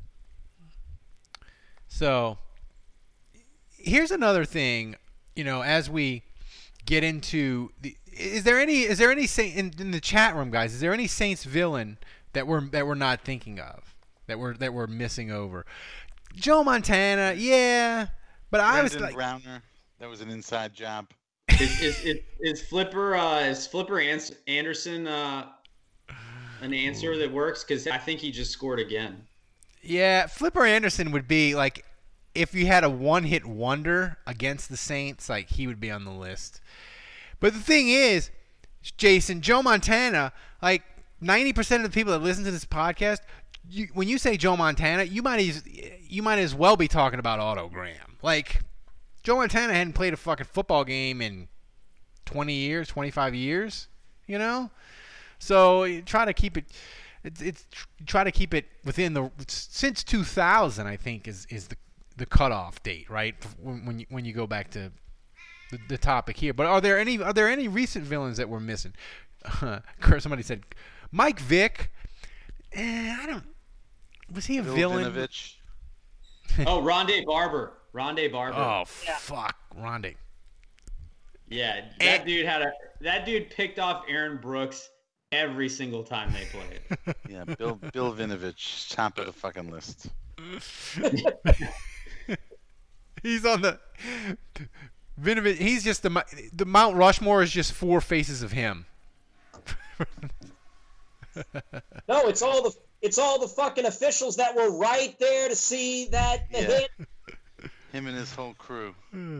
So, here's another thing, as we get into the... Is there any Saint in the chat room, guys? Is there any Saints villain that we're not thinking of, that we're missing over? Joe Montana, yeah, but I was like, Browner, that was an inside job. Is Flipper Anderson an answer that works? Because I think he just scored again. Yeah, Flipper Anderson would be like, if you had a one-hit wonder against the Saints, like he would be on the list. But the thing is, Jason, Joe Montana, like 90% of the people that listen to this podcast, when you say Joe Montana, you might as well be talking about Otto Graham. Like, Joe Montana hadn't played a fucking football game in 20 years, 25 years, So you try to keep it. Try to keep it within the since 2000. I think is the cutoff date, right? When you go back to the topic here. But are there any recent villains that we're missing? Somebody said Mike Vick. I don't. Was he a villain? Vinovich. Oh, Rondé Barber. Oh, fuck, Rondé. Yeah, that dude picked off Aaron Brooks every single time they played. Yeah, Bill Vinovich, top of the fucking list. He's on the Vinovich. He's just the Mount Rushmore is just 4 faces of him. No, it's all the fucking officials that were right there to see that hit. Him and his whole crew.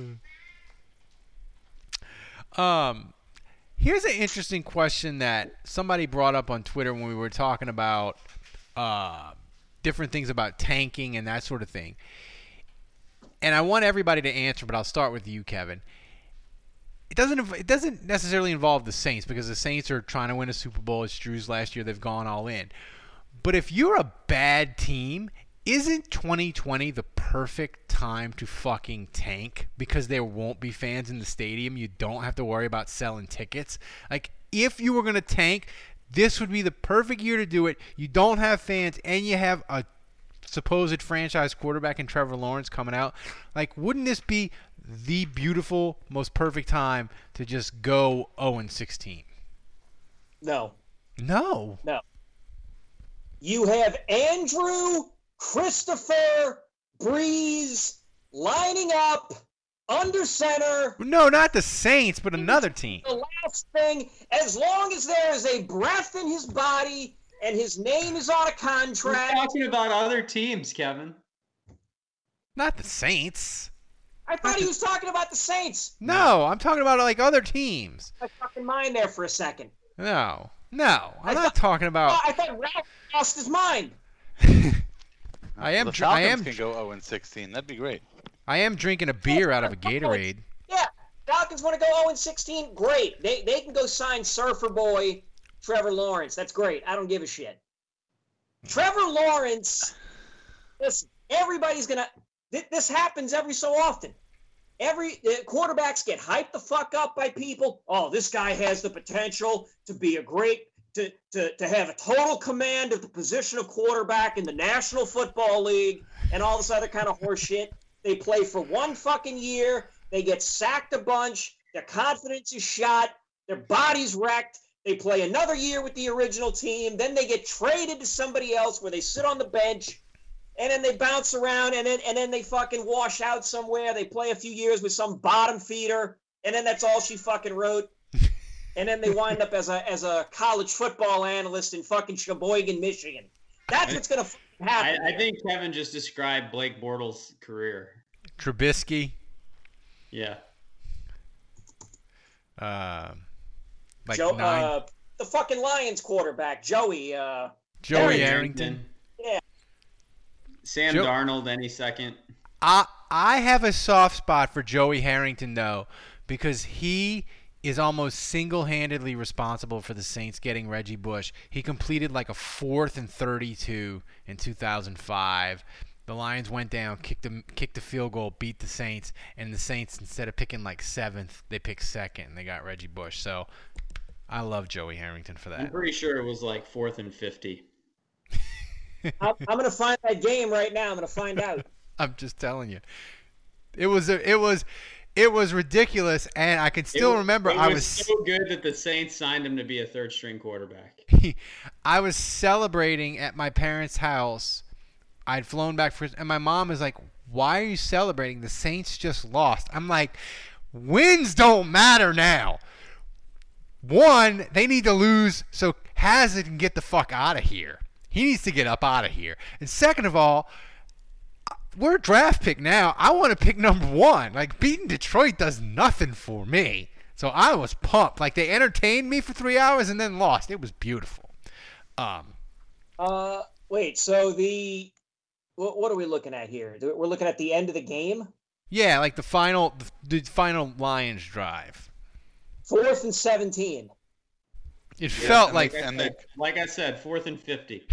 Here's an interesting question that somebody brought up on Twitter when we were talking about different things about tanking and that sort of thing. And I want everybody to answer, but I'll start with you, Kevin. It doesn't necessarily involve the Saints because the Saints are trying to win a Super Bowl. It's Drew's last year. They've gone all in. But if you're a bad team, isn't 2020 the perfect time to fucking tank because there won't be fans in the stadium? You don't have to worry about selling tickets. Like, if you were going to tank, this would be the perfect year to do it. You don't have fans, and you have a supposed franchise quarterback in Trevor Lawrence coming out. Like, wouldn't this be the beautiful, most perfect time to just go 0-16? No. No. You have Andrew, Christopher, Breeze lining up under center. No, not the Saints, but another team. The last thing, as long as there is a breath in his body and his name is on a contract. We're talking about other teams, Kevin. Not the Saints. I thought he was talking about the Saints. No, I'm talking about like other teams. My fucking mind there for a second. No. No, I'm not talking about. I thought Ralph lost his mind. I am. The Falcons can go 0-16. That'd be great. I am drinking a beer out of a Gatorade. Yeah, Falcons want to go 0-16. Great. They can go sign Surfer Boy Trevor Lawrence. That's great. I don't give a shit. Trevor Lawrence. Listen, everybody's gonna. This happens every so often. Quarterbacks get hyped the fuck up by people. Oh, this guy has the potential to be a great, to have a total command of the position of quarterback in the National Football League and all this other kind of horse shit. They play for one fucking year. They get sacked a bunch. Their confidence is shot. Their body's wrecked. They play another year with the original team. Then they get traded to somebody else where they sit on the bench. And then they bounce around, and then they fucking wash out somewhere. They play a few years with some bottom feeder, and then that's all she fucking wrote. And then they wind up as a college football analyst in fucking Sheboygan, Michigan. That's what's gonna happen. I think Kevin just described Blake Bortles' career. Trubisky. Yeah. Like the fucking Lions quarterback, Joey. Joey Harrington. Yeah. Sam Darnold any second. I have a soft spot for Joey Harrington, though, because he is almost single-handedly responsible for the Saints getting Reggie Bush. He completed like a 4th and 32 in 2005. The Lions went down, kicked the field goal, beat the Saints, and the Saints, instead of picking like 7th, they picked 2nd, and they got Reggie Bush. So I love Joey Harrington for that. I'm pretty sure it was like 4th and 50. I'm going to find that game right now. I'm going to find out. I'm just telling you. It was ridiculous, and I can still remember. It was so good that the Saints signed him to be a third-string quarterback. I was celebrating at my parents' house. I'd flown back and my mom was like, "Why are you celebrating? The Saints just lost." I'm like, "Wins don't matter now. One, they need to lose so Haslett can get the fuck out of here. He needs to get up out of here. And second of all, we're a draft pick now. I want to pick number 1. Like, beating Detroit does nothing for me." So I was pumped. Like, they entertained me for 3 hours and then lost. It was beautiful. Wait, so what are we looking at here? We're looking at the end of the game? Yeah, like the final Lions drive. 4th and 17. It felt like like I said, 4th and 50.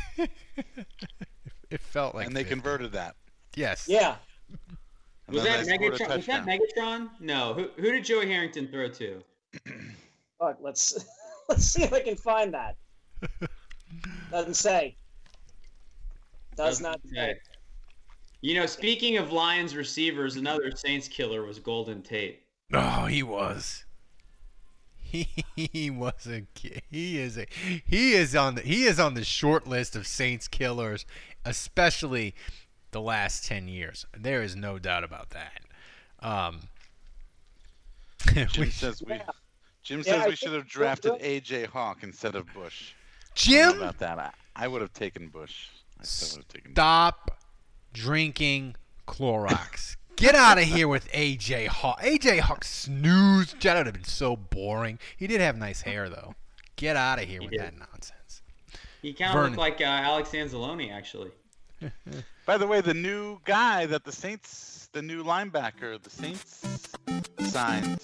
It felt like. And they converted that. Yes. Yeah. Was that Megatron? No. Who did Joey Harrington throw to? Look, let's see if I can find that. Doesn't say. Does not say. You know, speaking of Lions receivers, another Saints killer was Golden Tate. Oh, he was. He was a kid. He is on the short list of Saints killers, especially the last 10 years. There is no doubt about that. Jim says we should have drafted A.J. Hawk instead of Bush. Jim, about that, I would have taken Bush. Stop drinking Clorox. Get out of here with A.J. Hawk. A.J. Hawk snooze. That would have been so boring. He did have nice hair, though. Get out of here with that nonsense. He kind of looked like Alex Anzalone, actually. By the way, the new guy that the new linebacker, the Saints signed,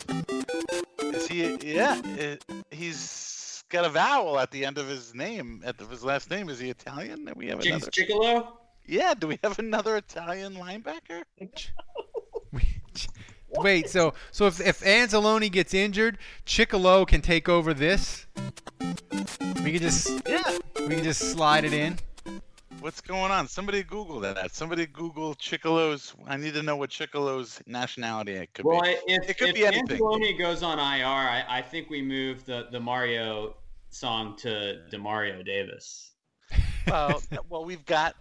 he's got a vowel at the end of his name, his last name. Is he Italian? Do we have James Chicolo? Yeah, do we have another Italian linebacker? Wait, so if Anzalone gets injured, Chicolo can take over this? We can just slide it in. What's going on? Somebody Google that. Somebody Google Chicolo's. I need to know what Chicolo's nationality it could be. It could be anything. If Anzalone goes on IR, I think we move the Mario song to DeMario Davis. Well, you've got.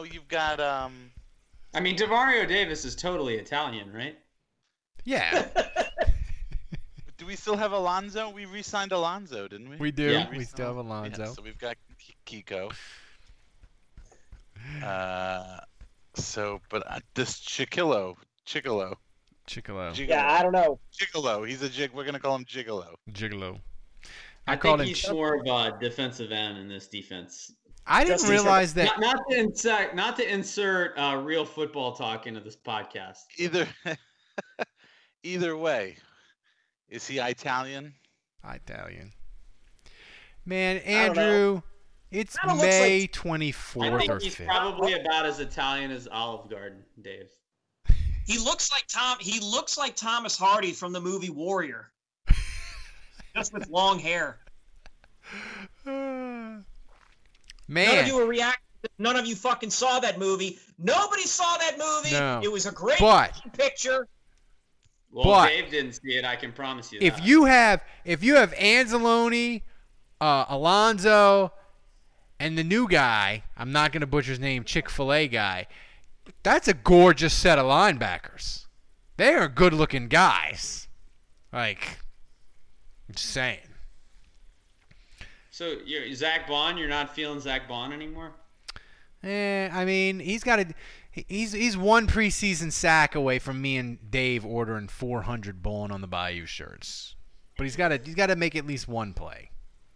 I mean, DeMario Davis is totally Italian, right? Yeah. Do we still have Alonzo? We re-signed Alonzo, didn't we? We do. Yeah. We still have Alonzo. Yeah, so we've got Kiko. This Chicolo. Yeah, I don't know. Gigolo. He's a jig. We're gonna call him Gigolo. Gigolo. I think he's more of a defensive end in this defense. I didn't realize that. Not to insert real football talk into this podcast. Either way, is he Italian? Italian. Man, Andrew, it's May 24th I think or he's 5th. Probably about as Italian as Olive Garden, Dave. He looks like Thomas Hardy from the movie Warrior, just with long hair. Man, none of you were reacting. None of you fucking saw that movie. Nobody saw that movie. No. It was a great picture. Well, Dave didn't see it. I can promise you. If that. you have Anzalone, Alonzo, and the new guy, I'm not going to butcher his name, Chick-fil-A guy, that's a gorgeous set of linebackers. They are good-looking guys. Like, I'm just saying. So, Zach Bond, you're not feeling Zach Bond anymore? I mean, he's one preseason sack away from me and Dave ordering 400 Bowling on the Bayou shirts. But he's got to make at least one play.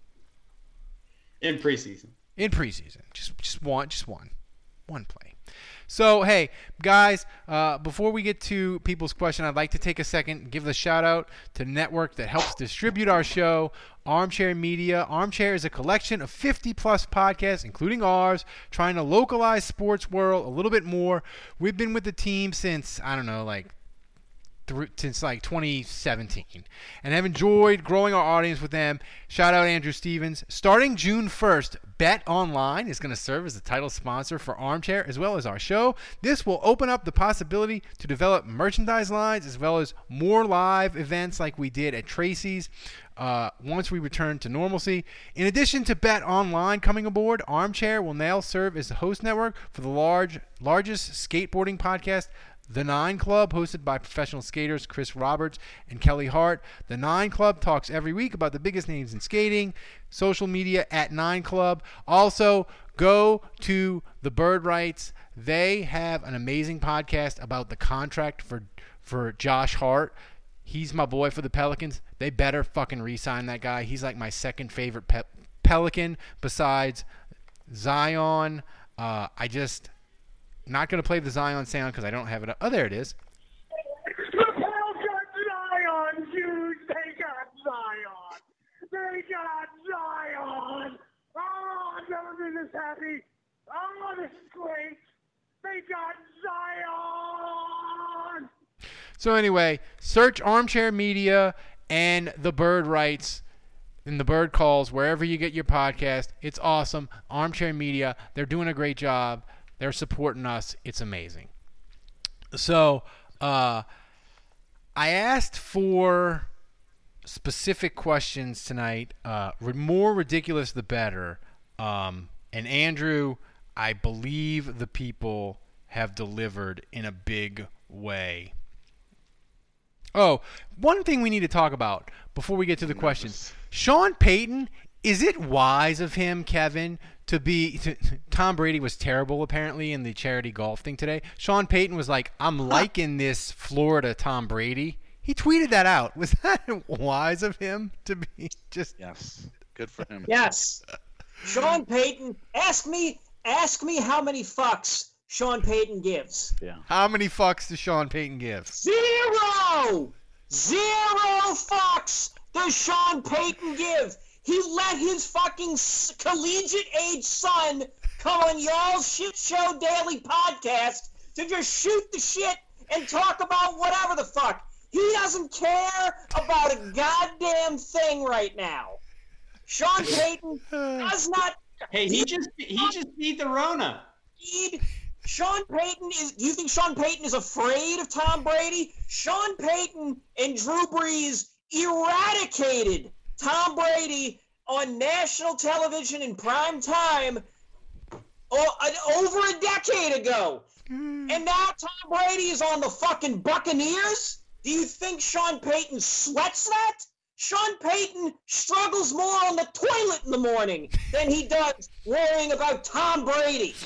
In preseason. Just one play. So, hey, guys, before we get to people's question, I'd like to take a second and give a shout-out to the network that helps distribute our show, Armchair Media. Armchair is a collection of 50-plus podcasts, including ours, trying to localize sports world a little bit more. We've been with the team since, since 2017 and have enjoyed growing our audience with them. Shout out Andrew Stevens. Starting June 1st, Bet Online is going to serve as the title sponsor for Armchair as well as our show. This will open up the possibility to develop merchandise lines as well as more live events like we did at Tracy's once we return to normalcy. In addition to Bet Online coming aboard, Armchair will now serve as the host network for the largest skateboarding podcast, The Nine Club, hosted by professional skaters Chris Roberts and Kelly Hart. The Nine Club talks every week about the biggest names in skating. Social media at Nine Club. Also, go to the Bird Rights. They have an amazing podcast about the contract for Josh Hart. He's my boy for the Pelicans. They better fucking re-sign that guy. He's like my second favorite Pelican besides Zion. Not going to play the Zion sound because I don't have it. Oh, there it is. The Pels got Zion, dude. They got Zion. They got Zion. Oh, I've never been this happy. Oh, this is great. They got Zion. So anyway, search Armchair Media and the Bird Rights and the Bird Calls wherever you get your podcast. It's awesome. Armchair Media. They're doing a great job. They're supporting us. It's amazing. So, I asked for specific questions tonight. More ridiculous, the better. And Andrew, I believe the people have delivered in a big way. Oh, one thing we need to talk about before we get to the questions. Sean Payton, is it wise of him, Kevin, Tom Brady was terrible apparently in the charity golf thing today. Sean Payton was like, I'm liking this Florida Tom Brady. He tweeted that out. Was that wise of him to be just? Yes. Good for him. Yes. Sean Payton, ask me how many fucks Sean Payton gives. Yeah. How many fucks does Sean Payton give? 0! 0 fucks does Sean Payton give. He let his fucking collegiate-age son come on y'all's Shit Show Daily podcast to just shoot the shit and talk about whatever the fuck. He doesn't care about a goddamn thing right now. Sean Payton does not. Hey, he just beat the Rona. Sean Payton is. Do you think Sean Payton is afraid of Tom Brady? Sean Payton and Drew Brees eradicated Tom Brady on national television in prime time over a decade ago. And now Tom Brady is on the fucking Buccaneers? Do you think Sean Payton sweats that? Sean Payton struggles more on the toilet in the morning than he does worrying about Tom Brady.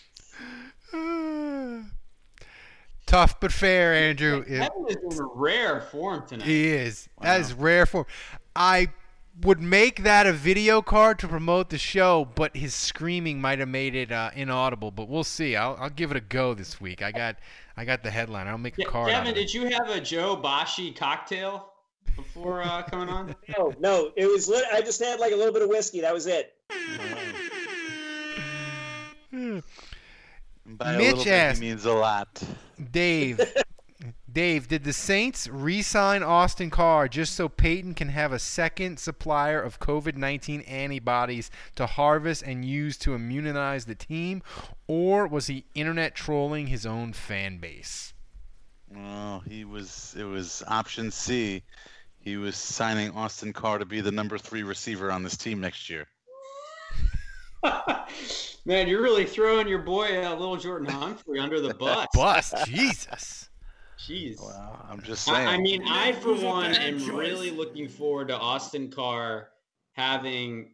Tough but fair, Andrew. Kevin is in a rare form tonight. He is. Wow. That is rare form. I would make that a video card to promote the show, but his screaming might have made it inaudible. But we'll see. I'll give it a go this week. I got the headline. I'll make a card. Kevin, out of it. did you have a Joe Bashi cocktail before coming on? No. It was. I just had like a little bit of whiskey. That was it. By a Mitch little bit, asked, he means a lot. Dave, did the Saints re-sign Austin Carr just so Peyton can have a second supplier of COVID-19 antibodies to harvest and use to immunize the team, or was he internet trolling his own fan base? Oh, it was option C. He was signing Austin Carr to be the number 3 receiver on this team next year. Man, you're really throwing your boy little Jordan Humphrey under the bus. Jesus. Jeez. Wow, I'm just saying. I mean, I for one am really looking forward to Austin Carr having,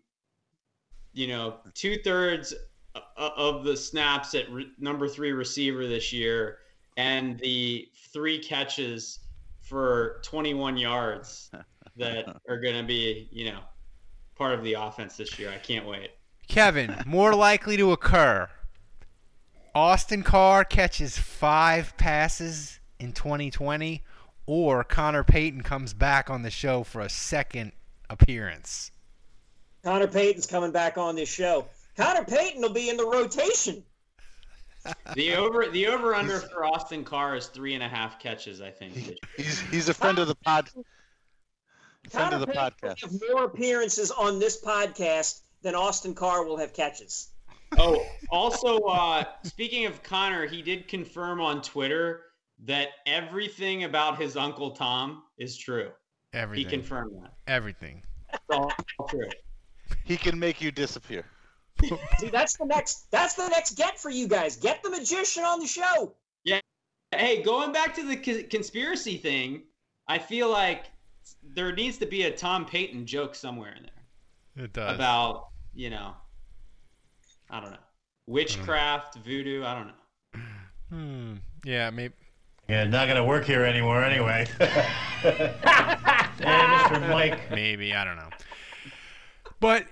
2/3 of the snaps at number 3 receiver this year, and the 3 catches for 21 yards that are going to be, part of the offense this year. I can't wait. Kevin, more likely to occur. Austin Carr catches 5 passes in 2020, or Connor Payton comes back on the show for a second appearance. Connor Payton's coming back on this show. Connor Payton will be in the rotation. The over under for Austin Carr is 3.5 catches, I think. He's a friend of the pod. Friend of the Connor podcast. Payton will have more appearances on this podcast than Austin Carr will have catches. Oh, also, speaking of Connor, he did confirm on Twitter that everything about his Uncle Tom is true. Everything. He confirmed that. Everything. It's all true. He can make you disappear. See, that's the next get for you guys. Get the magician on the show. Yeah. Hey, going back to the conspiracy thing, I feel like there needs to be a Tom Payton joke somewhere in there. It does. About, I don't know, witchcraft, voodoo, I don't know. Yeah, maybe. Yeah, not going to work here anymore anyway. Mr. Mike. Maybe, I don't know. But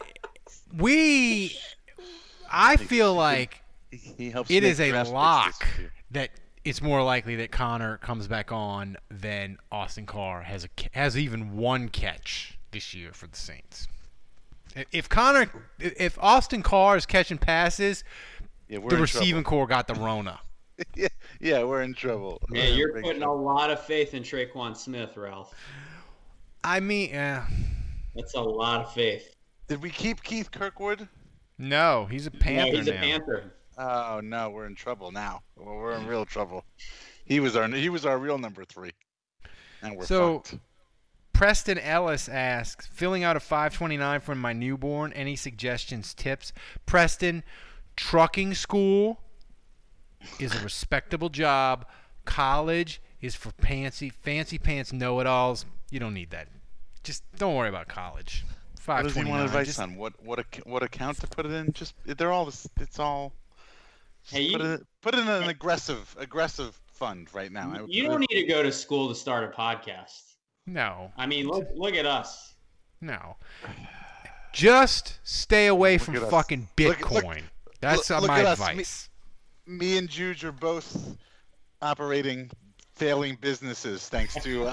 I feel like it is a lock that it's more likely that Connor comes back on than Austin Carr has even one catch this year for the Saints. If Austin Carr is catching passes, the receiving core got the Rona. Yeah, we're in trouble. Yeah, you're putting a lot of faith in Traquan Smith, Ralph. I mean, that's a lot of faith. Did we keep Keith Kirkwood? No, he's a Panther. No, he's a Panther. Oh no, we're in trouble now. Well, we're in real trouble. He was our real number 3, and we're fucked. Preston Ellis asks, filling out a 529 for my newborn. Any suggestions, tips? Preston, trucking school is a respectable job. College is for fancy pants know-it-alls. You don't need that. Just don't worry about college. What does he want advice on? What account to put it in? Just they're all. It's all. Hey, put it in an aggressive fund right now. You don't need to go to school to start a podcast. No. I mean, look at us. No. Just stay away from fucking Bitcoin. That's my advice. Me and Juge are both operating failing businesses thanks to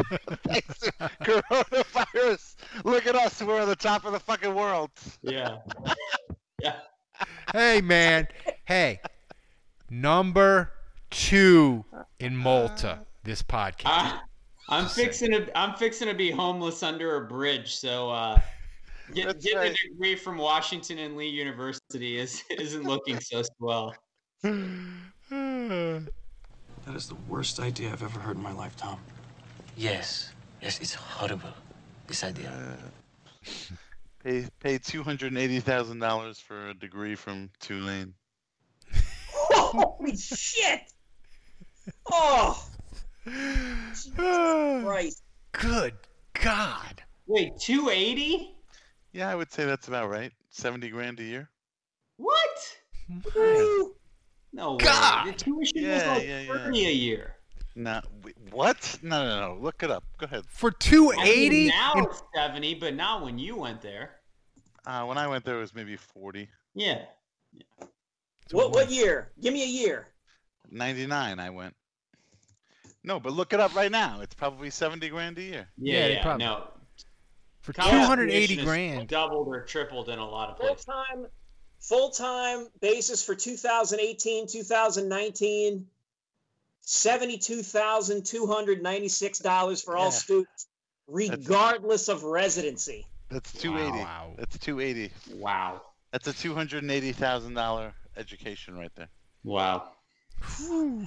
coronavirus. Look at us. We're at the top of the fucking world. Yeah. Yeah. Hey, man. Hey. Number 2 in Malta, this podcast. I'm fixing to be homeless under a bridge, so getting a degree from Washington and Lee University isn't looking so swell. That is the worst idea I've ever heard in my life, Tom. Yes, it's horrible, this idea. Pay $280,000 for a degree from Tulane. Holy shit! Oh! Jesus Christ. Good God. Wait, 280? Yeah, I would say that's about right. 70 grand a year. What? No way. God. The tuition was like 30 a year. No, what? No. Look it up. Go ahead. For 280? I mean, now it's 70, but not when you went there. When I went there, it was maybe 40. Yeah. What year? Give me a year. 99, I went. No, but look it up right now. It's probably 70 grand a year. Yeah. probably. No. For College 280 tuition is grand. Doubled or tripled in a lot of places. Full-time basis for 2018, 2019, $72,296 for all students, regardless of residency. That's 280. Wow. That's 280. Wow. That's a $280,000 education right there. Wow. Whew.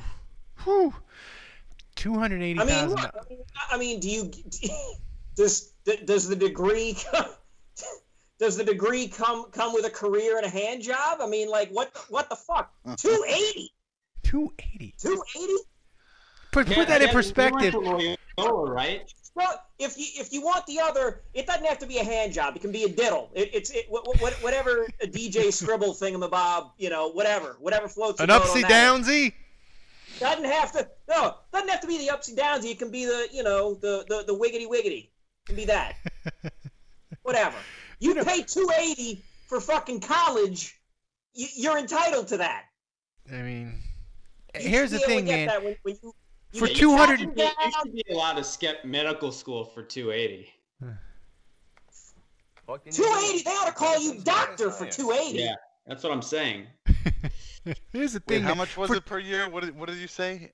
$280,000. I mean, does the degree does the degree come with a career and a hand job? I mean, like what the fuck? 280. 280. 280. Put that in perspective. Right? Well, if you want the other, it doesn't have to be a hand job. It can be a diddle. Whatever a DJ scribble thingamabob, whatever floats. An upsy downsy. Doesn't have to be the upsy downsy. It can be the wiggity wiggity. It can be that. Whatever. You pay $280 for fucking college. You're entitled to that. I mean, here's the thing, man. For 200, you should be allowed to skip medical school for 280. 280. They ought to call you doctor for 280. Yeah, that's what I'm saying. Here's the thing. Wait, how much was it per year? What did you say?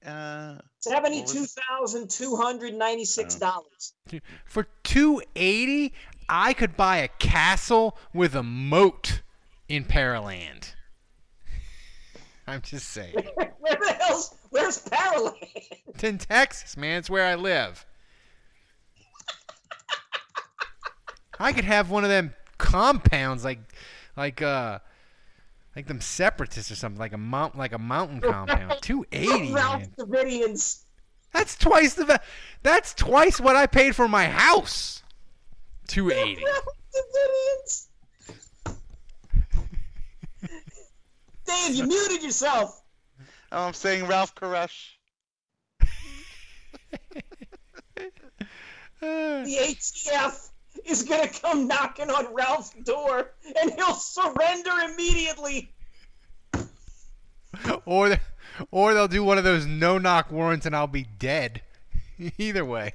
$72,296. For 280, I could buy a castle with a moat in Pearland. I'm just saying. Where's Pearland? It's in Texas, man. It's where I live. I could have one of them compounds like them separatists or something, like a mountain compound. 280. Ralph Davidians. That's twice what I paid for my house. 280. Ralph Davidians. Dave, you muted yourself. Oh, I'm saying Ralph Koresh. The ATF is going to come knocking on Ralph's door, and he'll surrender immediately. Or they'll do one of those no-knock warrants, and I'll be dead. Either way.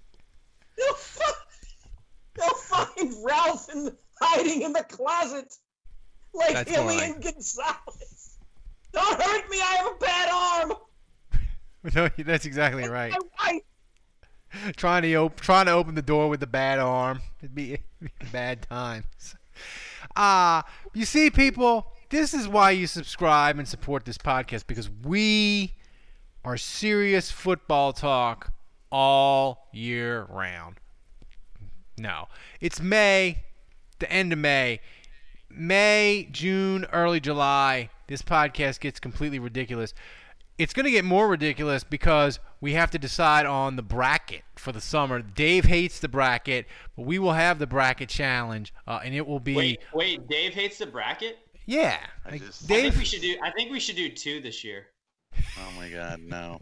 They'll find Ralph hiding in the closet like That's Elian Gonzalez. Don't hurt me, I have a bad arm. No, that's exactly right. Trying to open the door with the bad arm. It'd be bad times. You see, people, this is why you subscribe and support this podcast, because we are serious football talk all year round. No, it's May, the end of May. May, June, early July, this podcast gets completely ridiculous. It's going to get more ridiculous because we have to decide on the bracket for the summer. Dave hates the bracket, but we will have the bracket challenge, and it will be. Wait, Dave hates the bracket? Yeah, I think we should do 2 this year. Oh my God, no.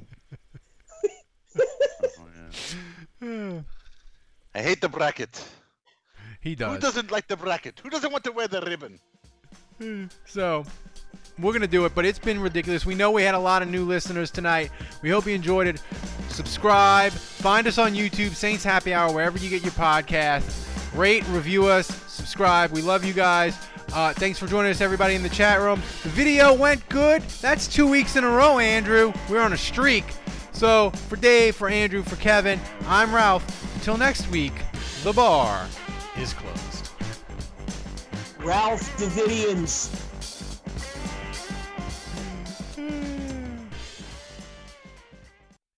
I hate the bracket. He does. Who doesn't like the bracket? Who doesn't want to wear the ribbon? So, we're going to do it, but it's been ridiculous. We know we had a lot of new listeners tonight. We hope you enjoyed it. Subscribe. Find us on YouTube, Saints Happy Hour, wherever you get your podcasts. Rate, review us, subscribe. We love you guys. Thanks for joining us, everybody in the chat room. The video went good. That's 2 weeks in a row, Andrew. We're on a streak. So, for Dave, for Andrew, for Kevin, I'm Ralph. Until next week, the bar is closed. Ralph Davidians.